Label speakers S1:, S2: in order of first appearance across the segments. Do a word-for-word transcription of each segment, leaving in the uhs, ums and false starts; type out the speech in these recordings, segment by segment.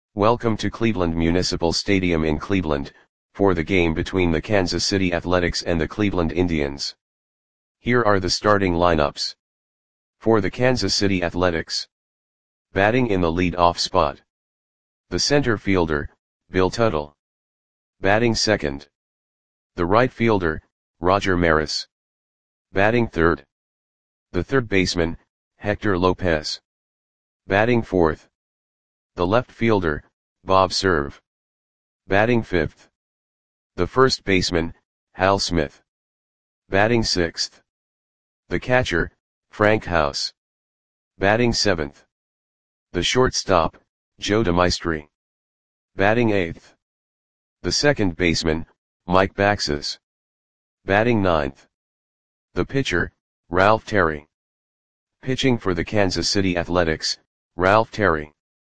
S1: Welcome to Cleveland Municipal Stadium in Cleveland, for the game between the Kansas City Athletics and the Cleveland Indians. Here are the starting lineups. For the Kansas City Athletics. Batting in the lead-off spot. The center fielder, Bill Tuttle. Batting second. The right fielder, Roger Maris. Batting third. The third baseman, Hector Lopez. Batting fourth. The left fielder, Bob Cerv. Batting fifth. The first baseman, Hal Smith. Batting sixth. The catcher, Frank House. Batting seventh. The shortstop, Joe DeMaestri. Batting eighth. The second baseman, Mike Baxes. Batting ninth. The pitcher, Ralph Terry. Pitching for the Kansas City Athletics, Ralph Terry.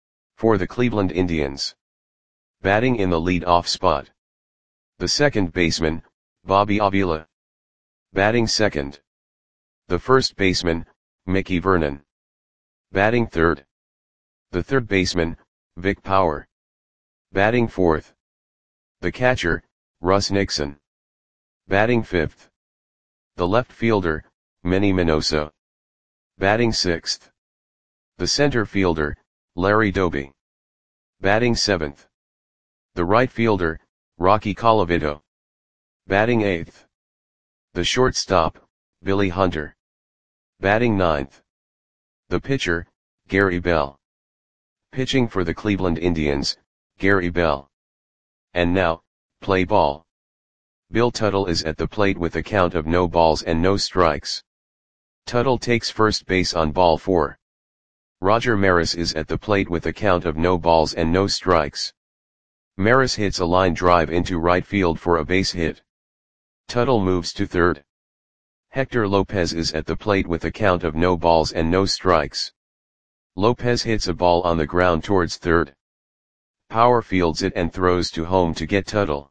S1: For the Cleveland Indians. Batting in the lead-off spot. The second baseman, Bobby Avila. Batting second. The first baseman, Mickey Vernon. Batting third. The third baseman, Vic Power. Batting fourth. The catcher, Russ Nixon. Batting fifth. The left fielder, Manny Minoso. Batting sixth. The center fielder, Larry Doby. Batting seventh. The right fielder, Rocky Colavito. Batting eighth. The shortstop, Billy Hunter. Batting ninth. The pitcher, Gary Bell. Pitching for the Cleveland Indians, Gary Bell. And now, play ball. Bill Tuttle is at the plate with a count of no balls and no strikes. Tuttle takes first base on ball four. Roger Maris is at the plate with a count of no balls and no strikes. Maris hits a line drive into right field for a base hit. Tuttle moves to third. Hector Lopez is at the plate with a count of no balls and no strikes. Lopez hits a ball on the ground towards third. Power fields it and throws to home to get Tuttle.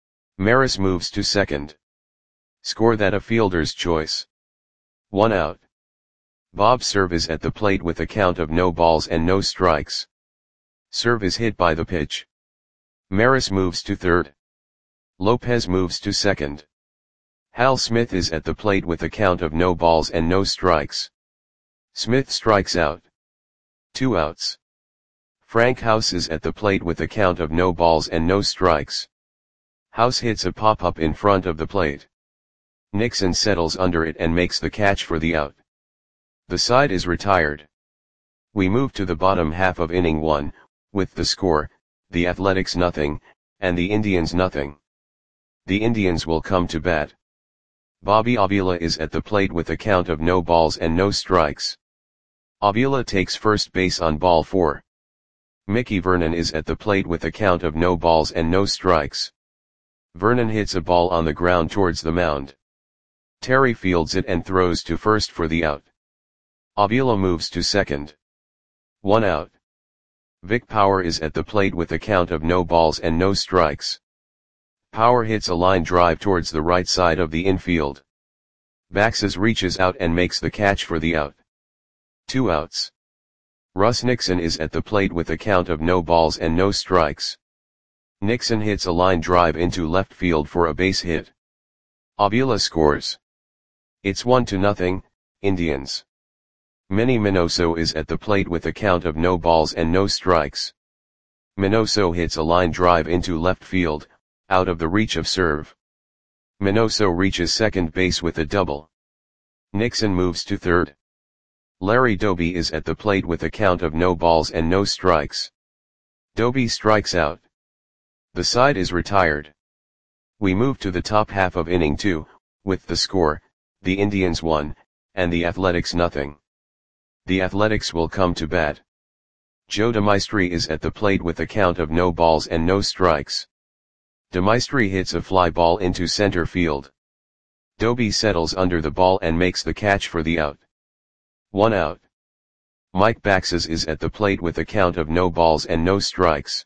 S1: Maris moves to second. Score that a fielder's choice. One out. Bob Cerv is at the plate with a count of no balls and no strikes. Cerv is hit by the pitch. Maris moves to third. Lopez moves to second. Hal Smith is at the plate with a count of no balls and no strikes. Smith strikes out. Two outs. Frank House is at the plate with a count of no balls and no strikes. House hits a pop-up in front of the plate. Nixon settles under it and makes the catch for the out. The side is retired. We move to the bottom half of inning one, with the score, the Athletics nothing, and the Indians nothing. The Indians will come to bat. Bobby Avila is at the plate with a count of no balls and no strikes. Avila takes first base on ball four. Mickey Vernon is at the plate with a count of no balls and no strikes. Vernon hits a ball on the ground towards the mound. Terry fields it and throws to first for the out. Avila moves to second. One out. Vic Power is at the plate with a count of no balls and no strikes. Power hits a line drive towards the right side of the infield. Baxes reaches out and makes the catch for the out. Two outs. Russ Nixon is at the plate with a count of no balls and no strikes. Nixon hits a line drive into left field for a base hit. Avila scores. It's one to nothing, Indians. Manny Minoso is at the plate with a count of no balls and no strikes. Minoso hits a line drive into left field, out of the reach of Cerv. Minoso reaches second base with a double. Nixon moves to third. Larry Doby is at the plate with a count of no balls and no strikes. Doby strikes out. The side is retired. We move to the top half of inning two, with the score, the Indians one, and the Athletics nothing. The Athletics will come to bat. Joe DeMaestri is at the plate with a count of no balls and no strikes. DeMaestri hits a fly ball into center field. Doby settles under the ball and makes the catch for the out. One out. Mike Baxes is at the plate with a count of no balls and no strikes.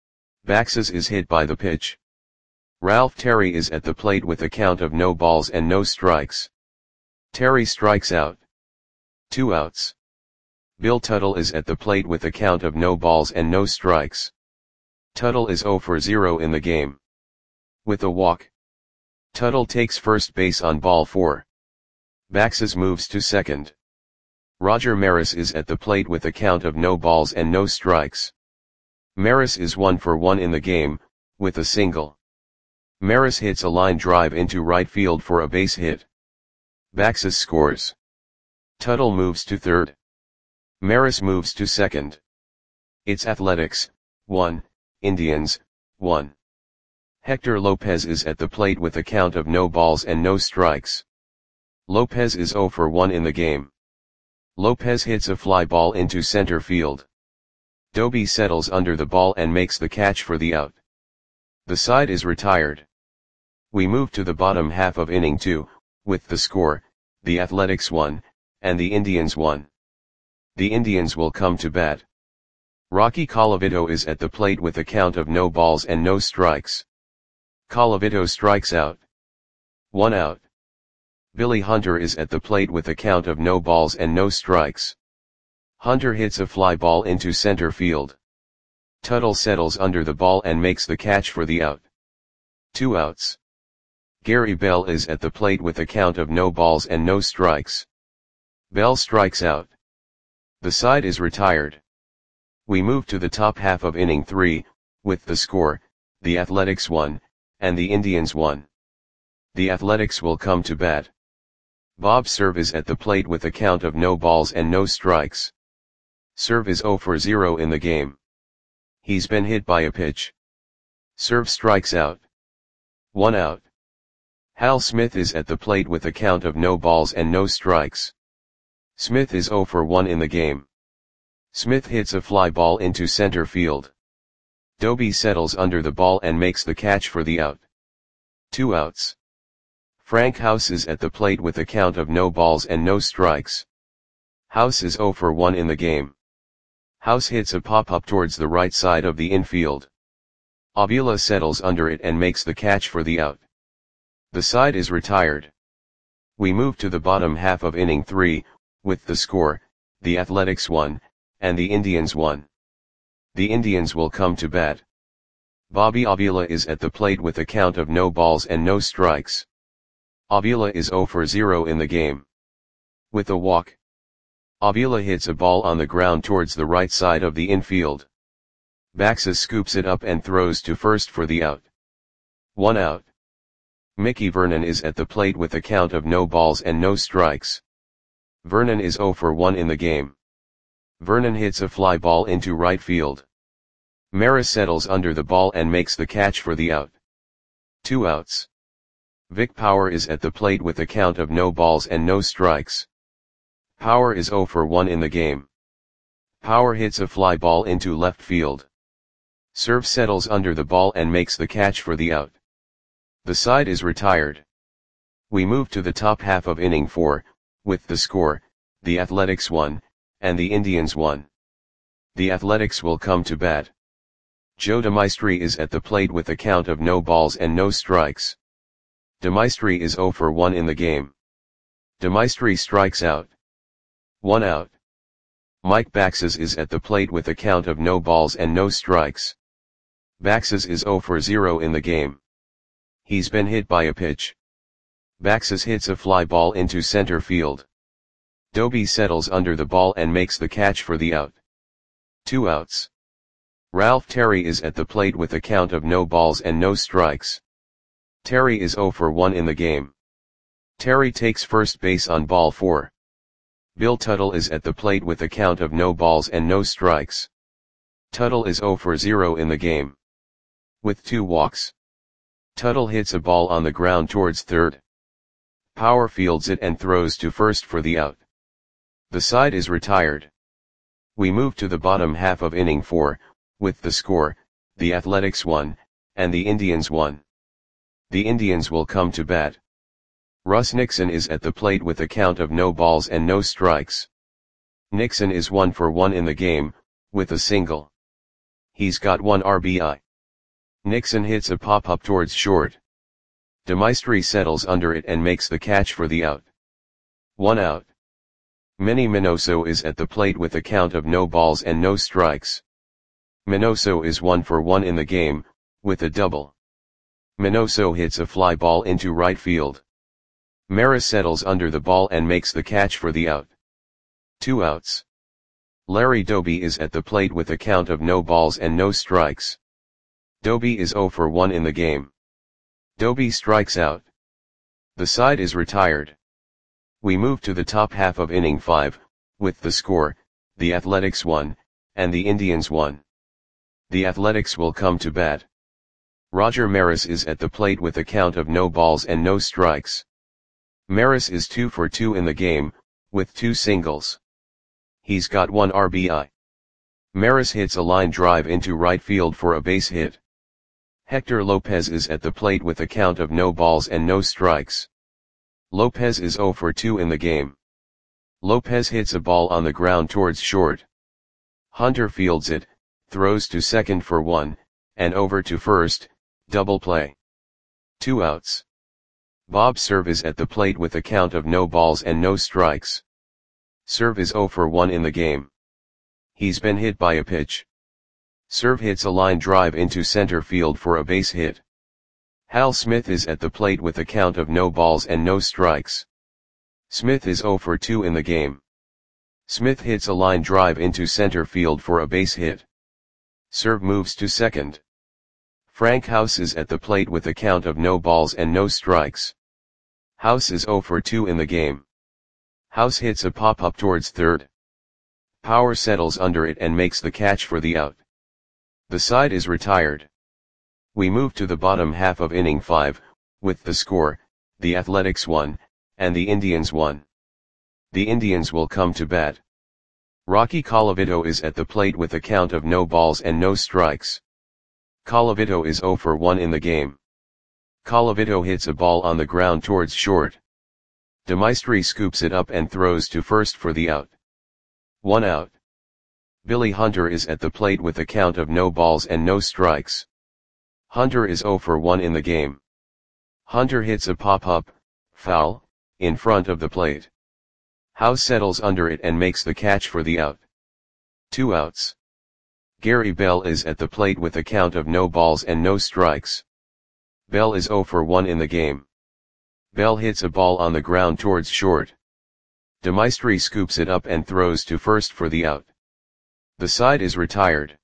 S1: Baxes is hit by the pitch. Ralph Terry is at the plate with a count of no balls and no strikes. Terry strikes out. Two outs. Bill Tuttle is at the plate with a count of no balls and no strikes. Tuttle is zero for zero in the game. With a walk, Tuttle takes first base on ball four. Baxes moves to second. Roger Maris is at the plate with a count of no balls and no strikes. Maris is one for one in the game, with a single. Maris hits a line drive into right field for a base hit. Baxes scores. Tuttle moves to third. Maris moves to second. It's Athletics, one, Indians, one. Hector Lopez is at the plate with a count of no balls and no strikes. Lopez is zero for one in the game. Lopez hits a fly ball into center field. Doby settles under the ball and makes the catch for the out. The side is retired. We move to the bottom half of inning two, with the score, the Athletics one, and the Indians one. The Indians will come to bat. Rocky Colavito is at the plate with a count of no balls and no strikes. Colavito strikes out. One out. Billy Hunter is at the plate with a count of no balls and no strikes. Hunter hits a fly ball into center field. Tuttle settles under the ball and makes the catch for the out. Two outs. Gary Bell is at the plate with a count of no balls and no strikes. Bell strikes out. The side is retired. We move to the top half of inning three, with the score, the Athletics one, and the Indians one. The Athletics will come to bat. Bob Cerv is at the plate with a count of no balls and no strikes. Cerv is zero for zero in the game. He's been hit by a pitch. Cerv strikes out. One out. Hal Smith is at the plate with a count of no balls and no strikes. Smith is zero for one in the game. Smith hits a fly ball into center field. Doby settles under the ball and makes the catch for the out. Two outs. Frank House is at the plate with a count of no balls and no strikes. House is zero for one in the game. House hits a pop-up towards the right side of the infield. Avila settles under it and makes the catch for the out. The side is retired. We move to the bottom half of inning three, with the score, the Athletics one, and the Indians one. The Indians will come to bat. Bobby Avila is at the plate with a count of no balls and no strikes. Avila is zero for zero in the game. With a walk, Avila hits a ball on the ground towards the right side of the infield. Baxes scoops it up and throws to first for the out. One out. Mickey Vernon is at the plate with a count of no balls and no strikes. Vernon is zero for one in the game. Vernon hits a fly ball into right field. Maris settles under the ball and makes the catch for the out. Two outs. Vic Power is at the plate with a count of no balls and no strikes. Power is zero for one in the game. Power hits a fly ball into left field. Cerv settles under the ball and makes the catch for the out. The side is retired. We move to the top half of inning four, with the score, the Athletics one, and the Indians one. The Athletics will come to bat. Joe DeMaestri is at the plate with a count of no balls and no strikes. DeMaestri is zero for one in the game. DeMaestri strikes out. One out. Mike Baxes is at the plate with a count of no balls and no strikes. Baxes is zero for zero in the game. He's been hit by a pitch. Baxes hits a fly ball into center field. Doby settles under the ball and makes the catch for the out. Two outs. Ralph Terry is at the plate with a count of no balls and no strikes. Terry is zero for one in the game. Terry takes first base on ball four. Bill Tuttle is at the plate with a count of no balls and no strikes. Tuttle is zero for zero in the game. With two walks, Tuttle hits a ball on the ground towards third. Power fields it and throws to first for the out. The side is retired. We move to the bottom half of inning four, with the score, the Athletics one, and the Indians one. The Indians will come to bat. Russ Nixon is at the plate with a count of no balls and no strikes. Nixon is one for one in the game, with a single. He's got one R B I. Nixon hits a pop-up towards short. DeMaestri settles under it and makes the catch for the out. One out. Manny Minoso is at the plate with a count of no balls and no strikes. Minoso is one for one in the game, with a double. Minoso hits a fly ball into right field. Maris settles under the ball and makes the catch for the out. Two outs. Larry Doby is at the plate with a count of no balls and no strikes. Doby is zero for one in the game. Doby strikes out. The side is retired. We move to the top half of inning five, with the score, the Athletics one, and the Indians one. The Athletics will come to bat. Roger Maris is at the plate with a count of no balls and no strikes. Maris is two for two in the game, with two singles. He's got one R B I. Maris hits a line drive into right field for a base hit. Hector Lopez is at the plate with a count of no balls and no strikes. Lopez is zero for two in the game. Lopez hits a ball on the ground towards short. Hunter fields it, throws to second for one, and over to first, double play. Two outs. Bob Cerv is at the plate with a count of no balls and no strikes. Cerv is zero for one in the game. He's been hit by a pitch. Cerv hits a line drive into center field for a base hit. Hal Smith is at the plate with a count of no balls and no strikes. Smith is zero for two in the game. Smith hits a line drive into center field for a base hit. Cerv moves to second. Frank House is at the plate with a count of no balls and no strikes. House is zero for two in the game. House hits a pop-up towards third. Power settles under it and makes the catch for the out. The side is retired. We move to the bottom half of inning five, with the score, the Athletics one, and the Indians one. The Indians will come to bat. Rocky Colavito is at the plate with a count of no balls and no strikes. Colavito is zero for one in the game. Colavito hits a ball on the ground towards short. DeMaestri scoops it up and throws to first for the out. One out. Billy Hunter is at the plate with a count of no balls and no strikes. Hunter is zero for one in the game. Hunter hits a pop-up, foul, in front of the plate. House settles under it and makes the catch for the out. Two outs. Gary Bell is at the plate with a count of no balls and no strikes. Bell is zero for one in the game. Bell hits a ball on the ground towards short. DeMaestri scoops it up and throws to first for the out. The side is retired.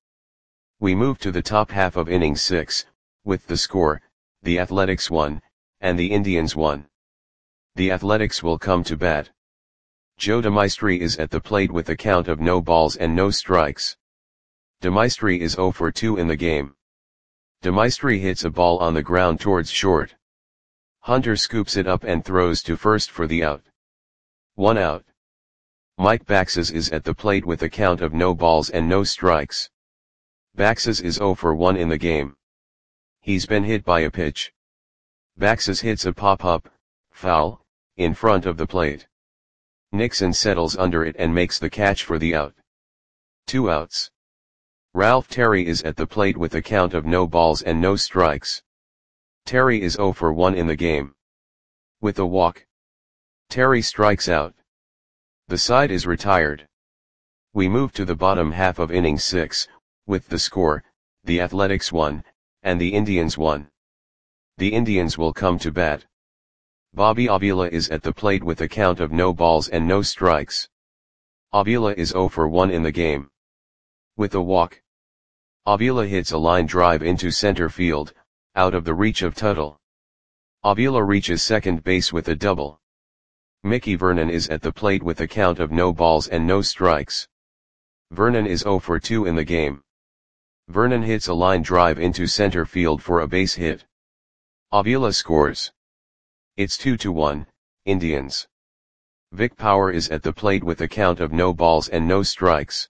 S1: We move to the top half of inning six, with the score, the Athletics one, and the Indians one. The Athletics will come to bat. Joe DeMaestri is at the plate with a count of no balls and no strikes. DeMaestri is zero for two in the game. DeMaestri hits a ball on the ground towards short. Hunter scoops it up and throws to first for the out. One out. Mike Baxes is at the plate with a count of no balls and no strikes. Baxes is zero for one in the game. He's been hit by a pitch. Baxes hits a pop-up, foul, in front of the plate. Nixon settles under it and makes the catch for the out. Two outs. Ralph Terry is at the plate with a count of no balls and no strikes. Terry is zero for one in the game. With a walk. Terry strikes out. The side is retired. We move to the bottom half of inning six, with the score, the Athletics one, and the Indians one. The Indians will come to bat. Bobby Avila is at the plate with a count of no balls and no strikes. Avila is zero for one in the game. With a walk. Avila hits a line drive into center field, out of the reach of Tuttle. Avila reaches second base with a double. Mickey Vernon is at the plate with a count of no balls and no strikes. Vernon is zero for two in the game. Vernon hits a line drive into center field for a base hit. Avila scores. It's two to one, Indians. Vic Power is at the plate with a count of no balls and no strikes.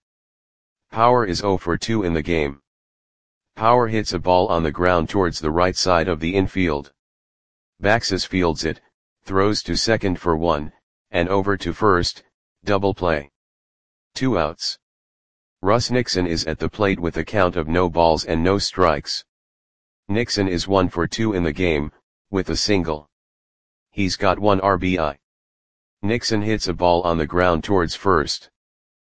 S1: Power is zero for two in the game. Power hits a ball on the ground towards the right side of the infield. Baxes fields it, throws to second for one, and over to first, double play. Two outs. Russ Nixon is at the plate with a count of no balls and no strikes. Nixon is one for two in the game, with a single. He's got one R B I. Nixon hits a ball on the ground towards first.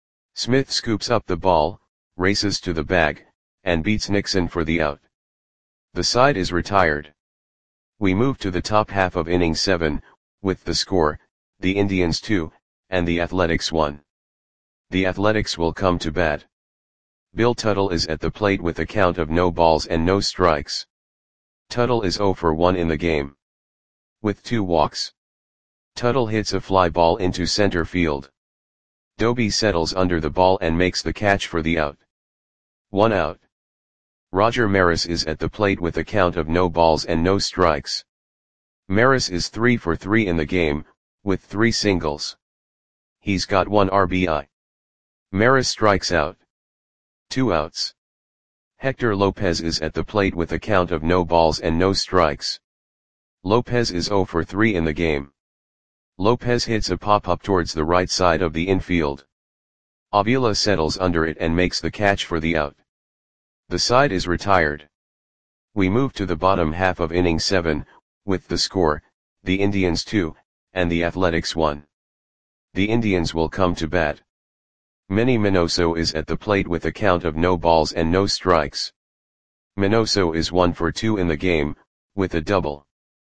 S1: Smith scoops up the ball, races to the bag, and beats Nixon for the out. The side is retired. We move to the top half of inning seven, with the score, the Indians two, and the Athletics one. The Athletics will come to bat. Bill Tuttle is at the plate with a count of no balls and no strikes. Tuttle is oh for one in the game. With two walks. Tuttle hits a fly ball into center field. Doby settles under the ball and makes the catch for the out. One out. Roger Maris is at the plate with a count of no balls and no strikes. Maris is three for three in the game, with three singles. He's got one R B I. Maris strikes out. Two outs. Hector Lopez is at the plate with a count of no balls and no strikes. Lopez is oh for three in the game. Lopez hits a pop-up towards the right side of the infield. Avila settles under it and makes the catch for the out. The side is retired. We move to the bottom half of inning seven, with the score, the Indians two, and the Athletics one. The Indians will come to bat. Manny Minoso is at the plate with a count of no balls and no strikes. Minoso is one for two in the game, with a double.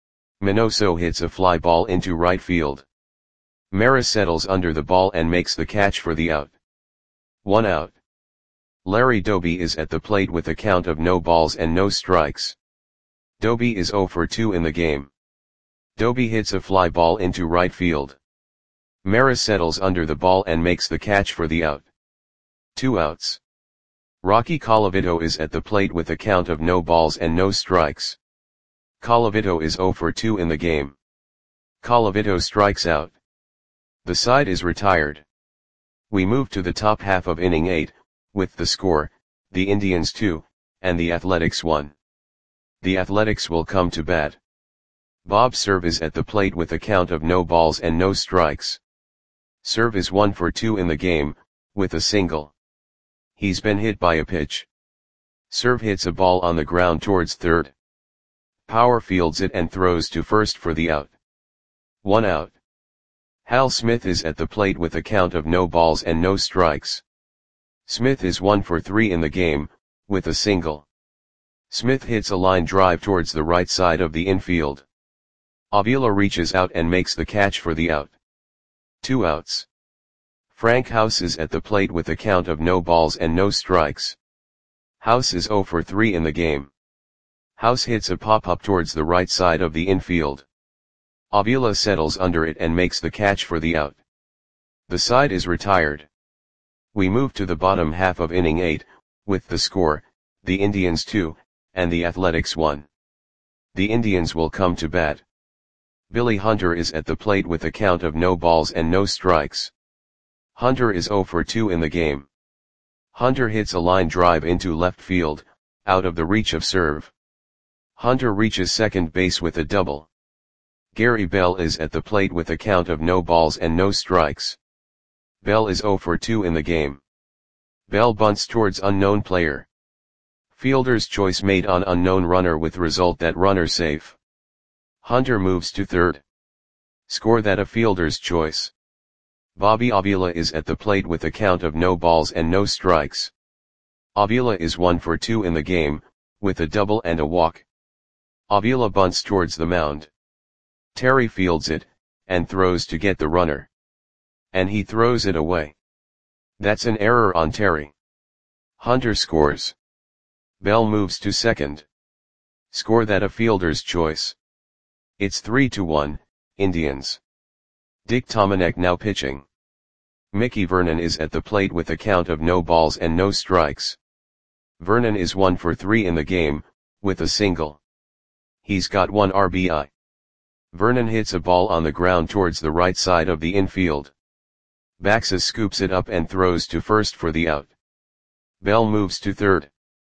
S1: Minoso hits a fly ball into right field. Maris settles under the ball and makes the catch for the out. One out. Larry Doby is at the plate with a count of no balls and no strikes. Doby is oh for two in the game. Doby hits a fly ball into right field. Maris settles under the ball and makes the catch for the out. Two outs. Rocky Colavito is at the plate with a count of no balls and no strikes. Colavito is oh for two in the game. Colavito strikes out. The side is retired. We move to the top half of inning eight, with the score, the Indians two, and the Athletics one. The Athletics will come to bat. Bob Cerv is at the plate with a count of no balls and no strikes. Cerv is one for two in the game, with a single. He's been hit by a pitch. Cerv hits a ball on the ground towards third. Power fields it and throws to first for the out. One out. Hal Smith is at the plate with a count of no balls and no strikes. Smith is one for three in the game, with a single. Smith hits a line drive towards the right side of the infield. Avila reaches out and makes the catch for the out. Two outs. Frank House is at the plate with a count of no balls and no strikes. House is oh for three in the game. House hits a pop-up towards the right side of the infield. Avila settles under it and makes the catch for the out. The side is retired. We move to the bottom half of inning eight, with the score, the Indians two, and the Athletics one. The Indians will come to bat. Billy Hunter is at the plate with a count of no balls and no strikes. Hunter is oh for two in the game. Hunter hits a line drive into left field, out of the reach of Cerv. Hunter reaches second base with a double. Gary Bell is at the plate with a count of no balls and no strikes. Bell is oh for two in the game. Bell bunts towards unknown player. Fielder's choice made on unknown runner with result that runner safe. Hunter moves to third. Score that a fielder's choice. Bobby Avila is at the plate with a count of no balls and no strikes. Avila is one for two in the game, with a double and a walk. Avila bunts towards the mound. Terry fields it, and throws to get the runner. And he throws it away. That's an error on Terry. Hunter scores. Bell moves to second. Score that a fielder's choice. It's three to one, Indians. Dick Tomanek now pitching. Mickey Vernon is at the plate with a count of no balls and no strikes. Vernon is one for three in the game, with a single. He's got one R B I. Vernon hits a ball on the ground towards the right side of the infield. Baxa scoops it up and throws to first for the out. Bell moves to third.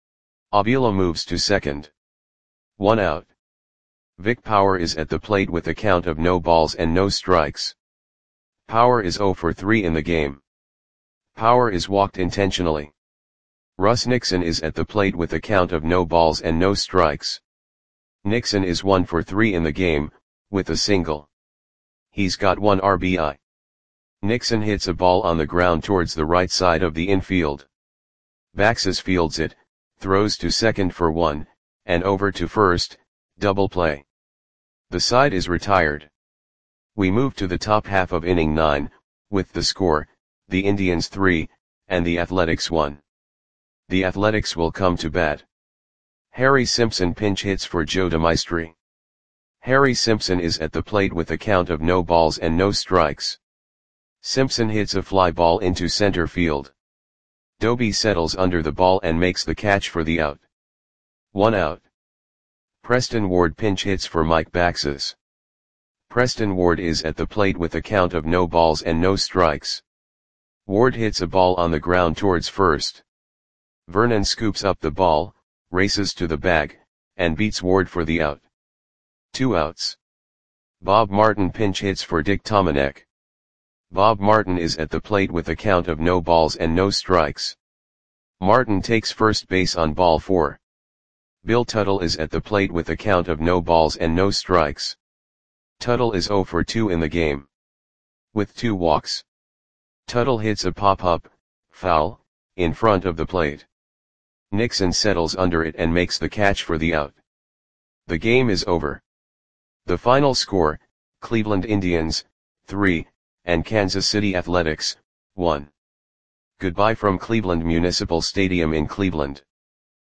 S1: Avila moves to second. One out. Vic Power is at the plate with a count of no balls and no strikes. Power is oh for three in the game. Power is walked intentionally. Russ Nixon is at the plate with a count of no balls and no strikes. Nixon is one for three in the game, with a single. He's got one R B I. Nixon hits a ball on the ground towards the right side of the infield. Baxes fields it, throws to second for one, and over to first, double play. The side is retired. We move to the top half of inning nine, with the score, the Indians three, and the Athletics one. The Athletics will come to bat. Harry Simpson pinch hits for Joe DeMaestri. Harry Simpson is at the plate with a count of no balls and no strikes. Simpson hits a fly ball into center field. Doby settles under the ball and makes the catch for the out. One out. Preston Ward pinch hits for Mike Baxes. Preston Ward is at the plate with a count of no balls and no strikes. Ward hits a ball on the ground towards first. Vernon scoops up the ball, races to the bag, and beats Ward for the out. Two outs. Bob Martin pinch hits for Dick Tomanek. Bob Martin is at the plate with a count of no balls and no strikes. Martin takes first base on ball four. Bill Tuttle is at the plate with a count of no balls and no strikes. Tuttle is oh for two in the game. With two walks. Tuttle hits a pop-up, foul, in front of the plate. Nixon settles under it and makes the catch for the out. The game is over. The final score, Cleveland Indians, three, and Kansas City Athletics, one. Goodbye from Cleveland Municipal Stadium in Cleveland.